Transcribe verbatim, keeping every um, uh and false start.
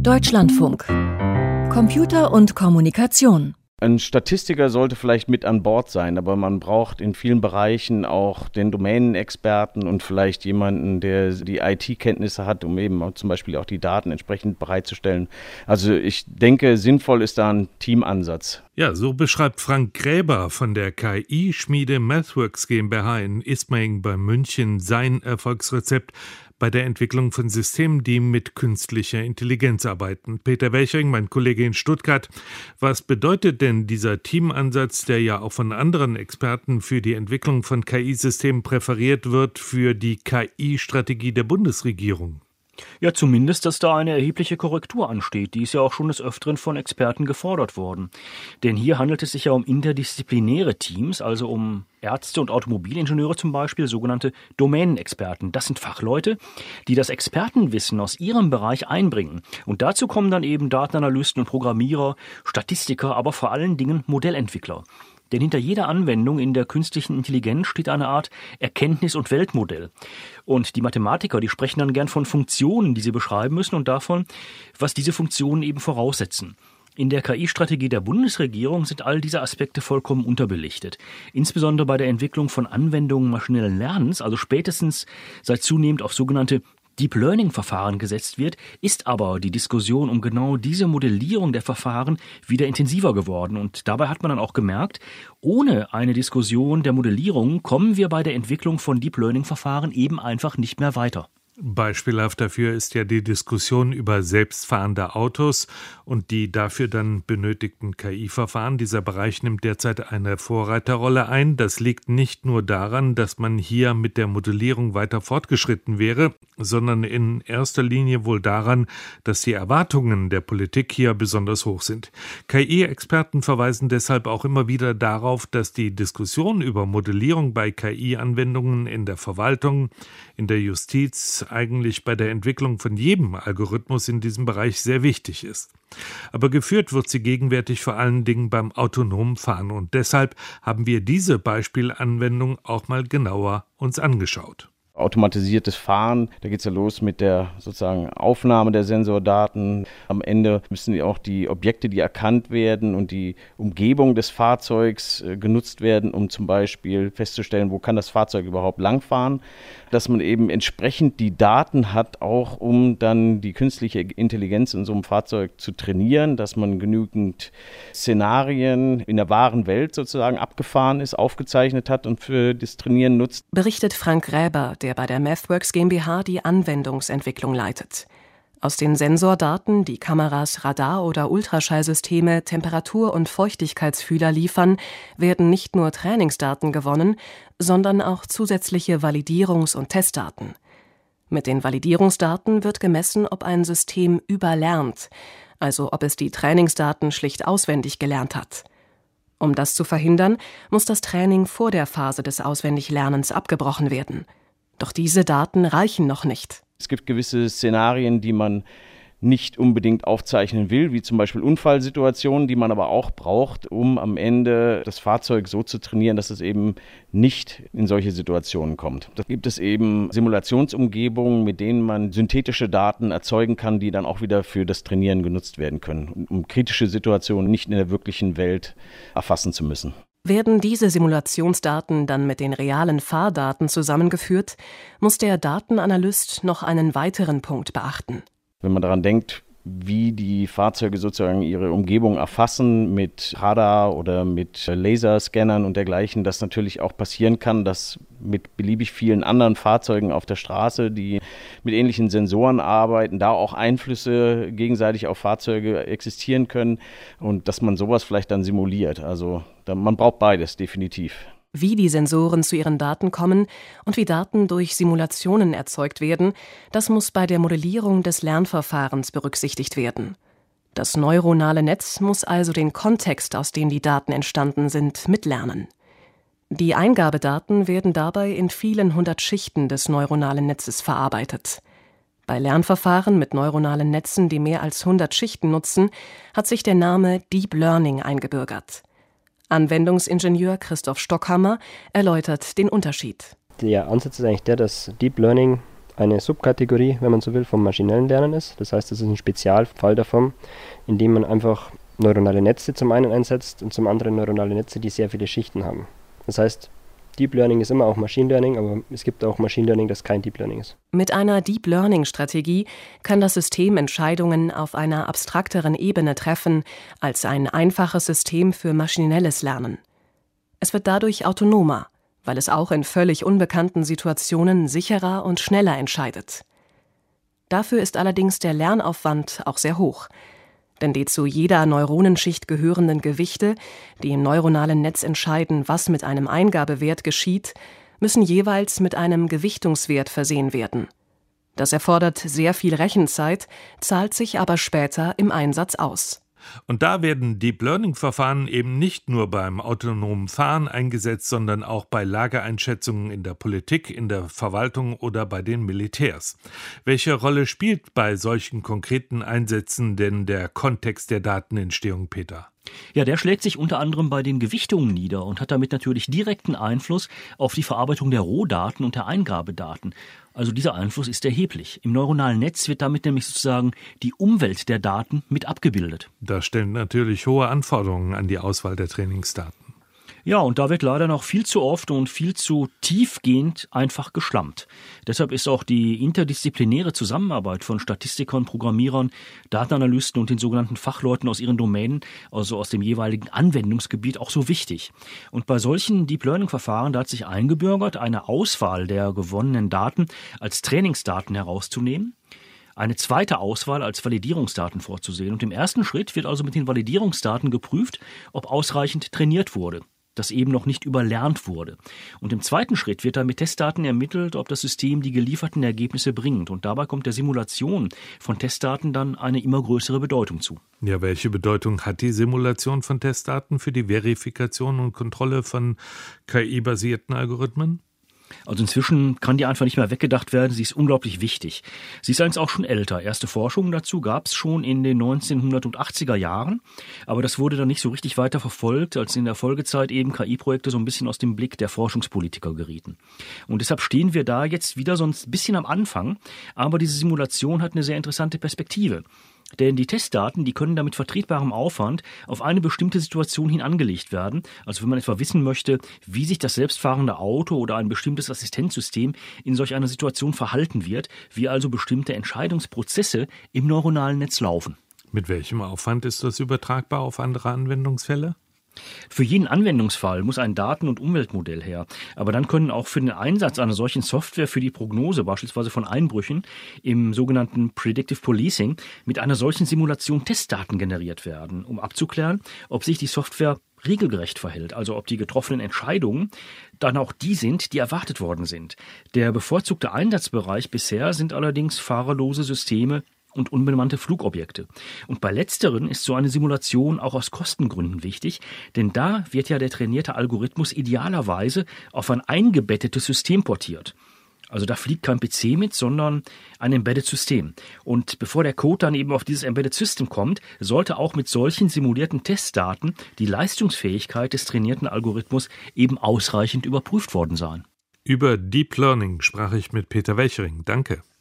Deutschlandfunk. Computer und Kommunikation. Ein Statistiker sollte vielleicht mit an Bord sein, aber man braucht in vielen Bereichen auch den Domänenexperten und vielleicht jemanden, der die I T-Kenntnisse hat, um eben zum Beispiel auch die Daten entsprechend bereitzustellen. Also ich denke, sinnvoll ist da ein Teamansatz. Ja, so beschreibt Frank Gräber von der K I-Schmiede Mathworks GmbH in Ismaning bei München sein Erfolgsrezept bei der Entwicklung von Systemen, die mit künstlicher Intelligenz arbeiten. Peter Welchering, mein Kollege in Stuttgart. Was bedeutet denn dieser Teamansatz, der ja auch von anderen Experten für die Entwicklung von K I-Systemen präferiert wird, für die K I-Strategie der Bundesregierung? Ja, zumindest, dass da eine erhebliche Korrektur ansteht. Die ist ja auch schon des Öfteren von Experten gefordert worden. Denn hier handelt es sich ja um interdisziplinäre Teams, also um Ärzte und Automobilingenieure zum Beispiel, sogenannte Domänenexperten. Das sind Fachleute, die das Expertenwissen aus ihrem Bereich einbringen. Und dazu kommen dann eben Datenanalysten und Programmierer, Statistiker, aber vor allen Dingen Modellentwickler. Denn hinter jeder Anwendung in der künstlichen Intelligenz steht eine Art Erkenntnis- und Weltmodell. Und die Mathematiker, die sprechen dann gern von Funktionen, die sie beschreiben müssen und davon, was diese Funktionen eben voraussetzen. In der K I-Strategie der Bundesregierung sind all diese Aspekte vollkommen unterbelichtet. Insbesondere bei der Entwicklung von Anwendungen maschinellen Lernens, also spätestens seit zunehmend auf sogenannte Deep Learning-Verfahren gesetzt wird, ist aber die Diskussion um genau diese Modellierung der Verfahren wieder intensiver geworden. Und dabei hat man dann auch gemerkt, ohne eine Diskussion der Modellierung kommen wir bei der Entwicklung von Deep Learning-Verfahren eben einfach nicht mehr weiter. Beispielhaft dafür ist ja die Diskussion über selbstfahrende Autos und die dafür dann benötigten K I-Verfahren. Dieser Bereich nimmt derzeit eine Vorreiterrolle ein. Das liegt nicht nur daran, dass man hier mit der Modellierung weiter fortgeschritten wäre, sondern in erster Linie wohl daran, dass die Erwartungen der Politik hier besonders hoch sind. K I-Experten verweisen deshalb auch immer wieder darauf, dass die Diskussion über Modellierung bei K I-Anwendungen in der Verwaltung, in der Justiz, eigentlich bei der Entwicklung von jedem Algorithmus in diesem Bereich sehr wichtig ist. Aber geführt wird sie gegenwärtig vor allen Dingen beim autonomen Fahren und deshalb haben wir diese Beispielanwendung auch mal genauer uns angeschaut. Automatisiertes Fahren, da geht es ja los mit der sozusagen Aufnahme der Sensordaten. Am Ende müssen auch die Objekte, die erkannt werden und die Umgebung des Fahrzeugs äh, genutzt werden, um zum Beispiel festzustellen, wo kann das Fahrzeug überhaupt langfahren. Dass man eben entsprechend die Daten hat, auch um dann die künstliche Intelligenz in so einem Fahrzeug zu trainieren, dass man genügend Szenarien in der wahren Welt sozusagen abgefahren ist, aufgezeichnet hat und für das Trainieren nutzt. Berichtet Frank Gräber, der bei der Mathworks GmbH die Anwendungsentwicklung leitet. Aus den Sensordaten, die Kameras, Radar- oder Ultraschallsysteme, Temperatur- und Feuchtigkeitsfühler liefern, werden nicht nur Trainingsdaten gewonnen, sondern auch zusätzliche Validierungs- und Testdaten. Mit den Validierungsdaten wird gemessen, ob ein System überlernt, also ob es die Trainingsdaten schlicht auswendig gelernt hat. Um das zu verhindern, muss das Training vor der Phase des Auswendiglernens abgebrochen werden. Doch diese Daten reichen noch nicht. Es gibt gewisse Szenarien, die man nicht unbedingt aufzeichnen will, wie zum Beispiel Unfallsituationen, die man aber auch braucht, um am Ende das Fahrzeug so zu trainieren, dass es eben nicht in solche Situationen kommt. Da gibt es eben Simulationsumgebungen, mit denen man synthetische Daten erzeugen kann, die dann auch wieder für das Trainieren genutzt werden können, um kritische Situationen nicht in der wirklichen Welt erfassen zu müssen. Werden diese Simulationsdaten dann mit den realen Fahrdaten zusammengeführt, muss der Datenanalyst noch einen weiteren Punkt beachten. Wenn man daran denkt, wie die Fahrzeuge sozusagen ihre Umgebung erfassen mit Radar oder mit Laserscannern und dergleichen, dass natürlich auch passieren kann, dass mit beliebig vielen anderen Fahrzeugen auf der Straße, die mit ähnlichen Sensoren arbeiten, da auch Einflüsse gegenseitig auf Fahrzeuge existieren können und dass man sowas vielleicht dann simuliert. Also man braucht beides, definitiv. Wie die Sensoren zu ihren Daten kommen und wie Daten durch Simulationen erzeugt werden, das muss bei der Modellierung des Lernverfahrens berücksichtigt werden. Das neuronale Netz muss also den Kontext, aus dem die Daten entstanden sind, mitlernen. Die Eingabedaten werden dabei in vielen hundert Schichten des neuronalen Netzes verarbeitet. Bei Lernverfahren mit neuronalen Netzen, die mehr als hundert Schichten nutzen, hat sich der Name Deep Learning eingebürgert. Anwendungsingenieur Christoph Stockhammer erläutert den Unterschied. Der Ansatz ist eigentlich der, dass Deep Learning eine Subkategorie, wenn man so will, vom maschinellen Lernen ist. Das heißt, es ist ein Spezialfall davon, in dem man einfach neuronale Netze zum einen einsetzt und zum anderen neuronale Netze, die sehr viele Schichten haben. Das heißt, Deep Learning ist immer auch Machine Learning, aber es gibt auch Machine Learning, das kein Deep Learning ist. Mit einer Deep Learning-Strategie kann das System Entscheidungen auf einer abstrakteren Ebene treffen als ein einfaches System für maschinelles Lernen. Es wird dadurch autonomer, weil es auch in völlig unbekannten Situationen sicherer und schneller entscheidet. Dafür ist allerdings der Lernaufwand auch sehr hoch. Denn die zu jeder Neuronenschicht gehörenden Gewichte, die im neuronalen Netz entscheiden, was mit einem Eingabewert geschieht, müssen jeweils mit einem Gewichtungswert versehen werden. Das erfordert sehr viel Rechenzeit, zahlt sich aber später im Einsatz aus. Und da werden Deep Learning-Verfahren eben nicht nur beim autonomen Fahren eingesetzt, sondern auch bei Lageeinschätzungen in der Politik, in der Verwaltung oder bei den Militärs. Welche Rolle spielt bei solchen konkreten Einsätzen denn der Kontext der Datenentstehung, Peter? Ja, der schlägt sich unter anderem bei den Gewichtungen nieder und hat damit natürlich direkten Einfluss auf die Verarbeitung der Rohdaten und der Eingabedaten. Also dieser Einfluss ist erheblich. Im neuronalen Netz wird damit nämlich sozusagen die Umwelt der Daten mit abgebildet. Das stellt natürlich hohe Anforderungen an die Auswahl der Trainingsdaten. Ja, und da wird leider noch viel zu oft und viel zu tiefgehend einfach geschlampt. Deshalb ist auch die interdisziplinäre Zusammenarbeit von Statistikern, Programmierern, Datenanalysten und den sogenannten Fachleuten aus ihren Domänen, also aus dem jeweiligen Anwendungsgebiet, auch so wichtig. Und bei solchen Deep Learning-Verfahren, da hat sich eingebürgert, eine Auswahl der gewonnenen Daten als Trainingsdaten herauszunehmen, eine zweite Auswahl als Validierungsdaten vorzusehen. Und im ersten Schritt wird also mit den Validierungsdaten geprüft, ob ausreichend trainiert wurde, das eben noch nicht überlernt wurde. Und im zweiten Schritt wird dann mit Testdaten ermittelt, ob das System die gelieferten Ergebnisse bringt. Und dabei kommt der Simulation von Testdaten dann eine immer größere Bedeutung zu. Ja, welche Bedeutung hat die Simulation von Testdaten für die Verifikation und Kontrolle von K I-basierten Algorithmen? Also inzwischen kann die einfach nicht mehr weggedacht werden. Sie ist unglaublich wichtig. Sie ist allerdings auch schon älter. Erste Forschungen dazu gab es schon in den neunzehnhundertachtziger Jahren. Aber das wurde dann nicht so richtig weiter verfolgt, als in der Folgezeit eben K I-Projekte so ein bisschen aus dem Blick der Forschungspolitiker gerieten. Und deshalb stehen wir da jetzt wieder so ein bisschen am Anfang. Aber diese Simulation hat eine sehr interessante Perspektive. Denn die Testdaten, die können da mit vertretbarem Aufwand auf eine bestimmte Situation hin angelegt werden. Also wenn man etwa wissen möchte, wie sich das selbstfahrende Auto oder ein bestimmtes Assistenzsystem in solch einer Situation verhalten wird, wie also bestimmte Entscheidungsprozesse im neuronalen Netz laufen. Mit welchem Aufwand ist das übertragbar auf andere Anwendungsfälle? Für jeden Anwendungsfall muss ein Daten- und Umweltmodell her. Aber dann können auch für den Einsatz einer solchen Software für die Prognose, beispielsweise von Einbrüchen, im sogenannten Predictive Policing, mit einer solchen Simulation Testdaten generiert werden, um abzuklären, ob sich die Software regelgerecht verhält, also ob die getroffenen Entscheidungen dann auch die sind, die erwartet worden sind. Der bevorzugte Einsatzbereich bisher sind allerdings fahrerlose Systeme und unbemannte Flugobjekte. Und bei letzteren ist so eine Simulation auch aus Kostengründen wichtig, denn da wird ja der trainierte Algorithmus idealerweise auf ein eingebettetes System portiert. Also da fliegt kein P C mit, sondern ein Embedded System. Und bevor der Code dann eben auf dieses Embedded System kommt, sollte auch mit solchen simulierten Testdaten die Leistungsfähigkeit des trainierten Algorithmus eben ausreichend überprüft worden sein. Über Deep Learning sprach ich mit Peter Welchering. Danke.